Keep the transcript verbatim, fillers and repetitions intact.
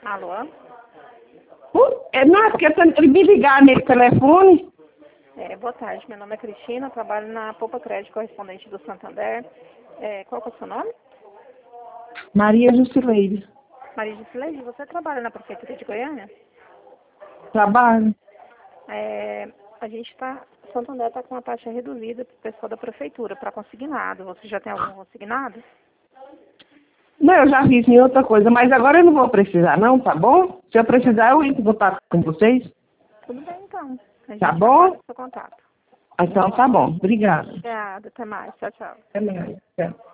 Alô? Uh, é, não, é porque ele me ligar nesse telefone. É, boa tarde, meu nome é Cristina, trabalho na Poupa Crédito, correspondente do Santander. É, qual que é o seu nome? Maria Jusileide. Maria Jusileide, você trabalha na Prefeitura de Goiânia? Trabalho. É, a gente está, Santander está com uma taxa reduzida para o pessoal da Prefeitura, para consignado. Você já tem algum consignado? Não, eu já fiz em outra coisa, mas agora eu não vou precisar não, tá bom? Se eu precisar, eu entro em contato com vocês. Tudo bem, então. A gente Tá bom? aguarda o seu contato. Então tá bom. Obrigada. Obrigada, até mais. Tchau, tchau. Até mais. Tchau.